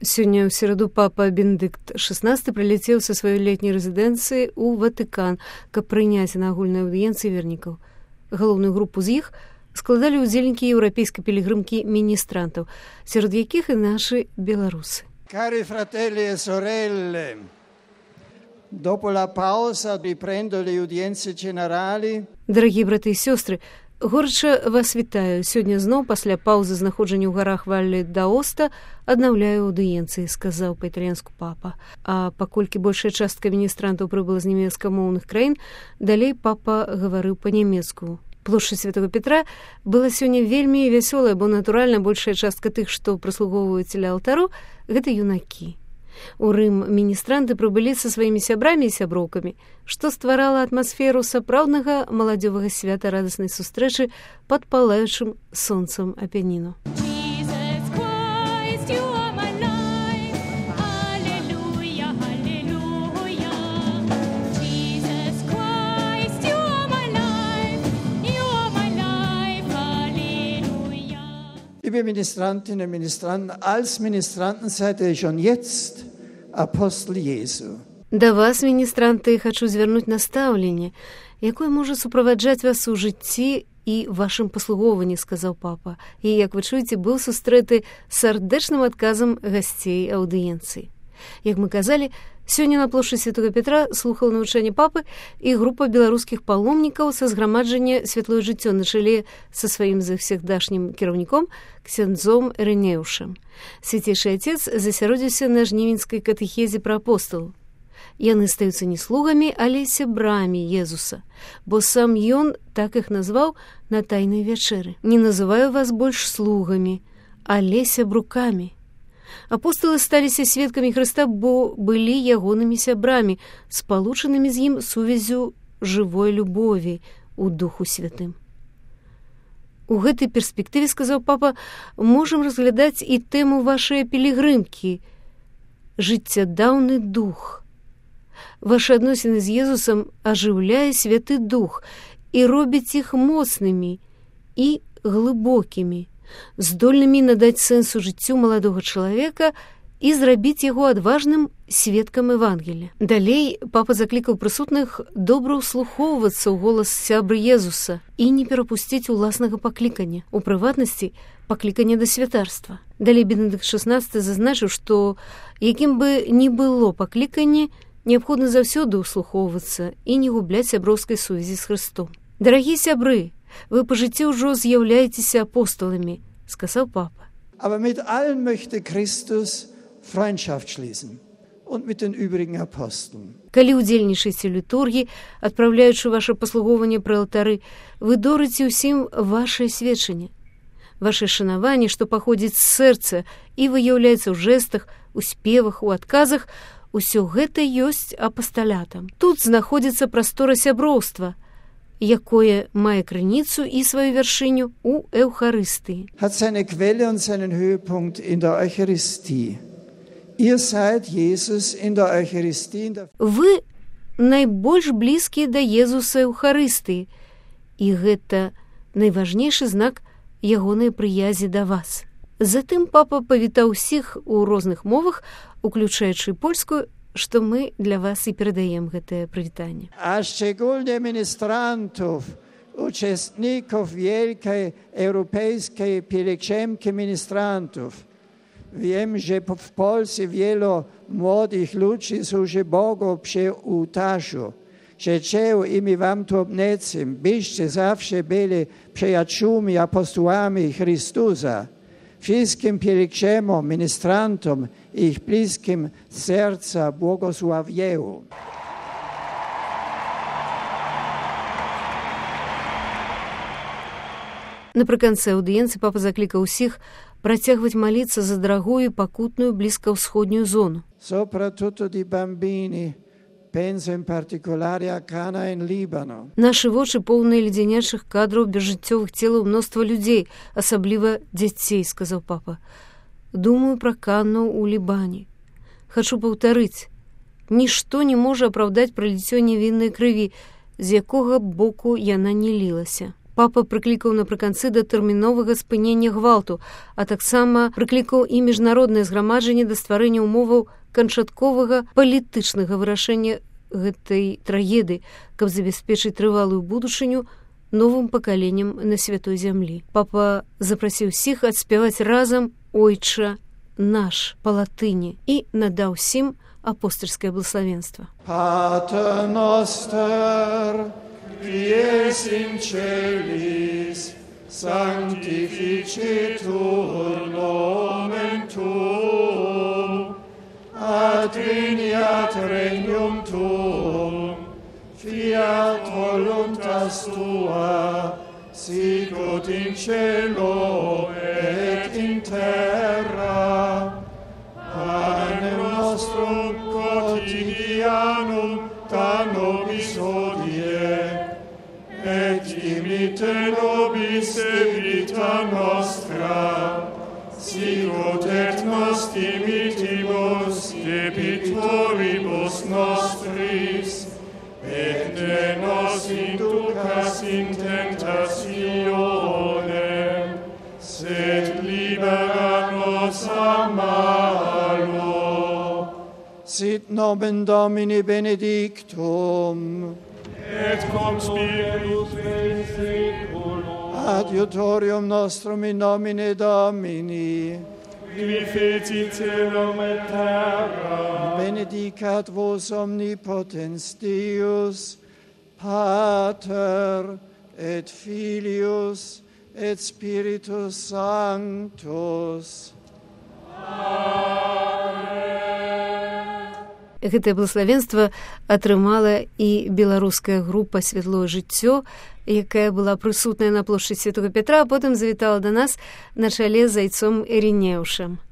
Сёння ў сераду папа Бенедыкт XVI прылецеў са сваёй летняй рэзідэнцыі ў Ватыкан, каб прыняць на агульнай аўдыенцыі вернікаў. Галоўную групу з іх складалі ўдзельнікі еўрапейскай пілігрымкі міністрантаў, сярод якіх і нашы беларусы. Cari fratelli e sorelle, dopo la pausa riprendo le udienze generali. Дарагія браты і сёстры, горача вас вітаю. Сёння зноў пасля паўзы знаходжання ў гарах Валле д'Аоста аднаўляю аўдыенцыі, сказаў па-італьянску папа. А паколькі большая частка міністрантаў прыбыла з нямецкамоўных краін, далей папа гаварыў па-нямецку. Плошчадь Святого Петра была сёння вельмі вясёлая, бо, натуральна, большая частка тых, што прыслугоўваюць ля алтару, гэта юнакі. У Рым міністранты прыбылі са сваімі сябрамі і сяброўкамі, што стварала атмасферу сапраўднага маладзёвага свята радаснай сустрэчы пад палаючым сонцам Апенніну. Liebe Ministrantinnen und Ministranten, als Ministranten seid ihr schon jetzt Apostel Jesu. Да вас, міністранты, хачу звярнуць настаўленне, якое можа суправаджаць вас у жыцці і вашым паслугоўванні, сказаў папа. І, як вы чуеце, быў сустрэты сардэчным адказам гасцей аўдыенцыі. Як мы казалі, сёння на плошчадзі Святого Петра слухала навучанне папы і група беларускіх паломнікаў са зграмаджання «Святлое жыццё» на чале са сваім заўсягдашнім кіраўніком ксяндзом Рэнеўшам. Свяцейшы Отец засяродзіўся на жнівеньскай катэхезе пра апосталаў. Яны стаюцца не слугамі, але сябрамі Езуса, бо сам ён так іх назваў на тайнай вячэры. Не называю вас больш слугамі, але сябрукамі. Апосталы сталіся сведкамі Хрыста, бо былі ягонымі сябрамі, спалучанымі з ім сувязю жывой любові у Духу Святым. У гэтай перспектыве, сказаў папа, можам разглядаць і тэму вашай пілігрымкі – жыццядаўны дух. Вашы адносіны з Езусам ажыўляе Святы Дух і робіць іх моцнымі і глыбокімі, здольнымі надаць сэнсу жыццю маладога чалавека і зрабіць яго адважным сведкам Евангелія. Далей папа заклікаў прысутных добра ўслухоўвацца ў голас сябры Езуса і не перапусціць уласнага паклікання, у прыватнасці паклікання да святарства. Далей Бенедыкт XVI зазначыў, што якім бы ні было пакліканне, неабходна заўсёды ўслухоўвацца і не губляць сяброўскай сувязі з Хрыстом. Дарагія сябры, вы па жыцці ўжо з'яўляецеся апосталамі, сказаў папа. Aber mit allen möchte Christus Freundschaft schließen und mit den übrigen Aposteln. Калі ўдзельнічаеце ў літургіі, адпраўляючы ваше паслугоўванне пры алтары, вы дорыце ўсім вашае сведчанне. Ваше шанаванне, што паходзіць з сэрца і выяўляецца ў жэстах, у спевах, у адказах, усё гэта ёсць апасталятам. Тут знаходзіцца прастора сяброўства, якое мае крыніцу і сваю вяршыню ў Эўхарыстыі. Hat seine Quelle und seinen Höhepunkt in der Eucharistie. Ihr seid Jesus in der Eucharistie. Вы найбольш блізкія да Езуса Эўхарыстыі, і гэта найважнейшы знак ягонай прыязі да вас. Затым папа павітаў усіх у розных мовах, уключаючы польскую, што мы для вас і перадаем гэтае прывітанне. A szczególnie ministrantów, uczestników wielkiej europejskiej pielgrzymki ministrantów. Wiem, że w Polsce wielu młodych ludzi służy Bogu przy ołtarzu. Życzę im wam tu obecnym, byście zawsze byli przyjaciółmi, apostołami Chrystusa. Wszystkim pielgrzymom, ministrantom i ich bliskim serca błogosławię. Напрыканцы аўдыенцыі папа заклікаў усіх працягваць маліцца за дарагую пакутную блізкаўсходнюю зону. Soprattutto di bambini, penso in particolare a Cana in Libano. Нашы вочы поўныя ледзянячых кадраў безжыццёвых целаў мноства людзей, асабліва дзяцей, сказаў папа. Думаю пра Канну ў Лібане. Хачу паўтарыць, нішто не можа апраўдаць праліццё невіннай крыві, з якога боку яна не лілася. папа прыклікаў напрыканцы да тэрміновага спынення гвалту, а таксама прыклікаў і міжнароднае зграмаджанне да стварэння ўмоваў канчатковага палітычнага вырашэння гэтай трагедыі, каб забяспечыць трывалую будучыню новым пакаленням на святой зямлі. Папа запрасіў усіх адспяваць разам «Ойча наш» па латыні і надаў усім апостольскае благословенство. Pater noster, qui es in celis, sanctificetur nomen tuum, adveniat regnum tuum, fiat voluntas tua, sicut in cielo et in terra. Panem nostrum quotidianum da nobis hodie, et imite nobis debita nostra, sicut et nos dimittimus debitoribus nostris, et ne nos inducas in tentationem, sed libera nos a malo. Sit nomen Domini benedictum, et cum spiritus in seculum. Adiutorium nostrum in nomine Domini, Qui feci celum et terra. benedicat vos omnipotens Deus, Pater et Filius et Spiritus Sanctus. Гэтае благословенство атрымала і беларуская група «Святлое жыццё», якая была прысутная на плошчы Святого Петра, а потым завітала да нас на чале з айцом Ірінеўшам.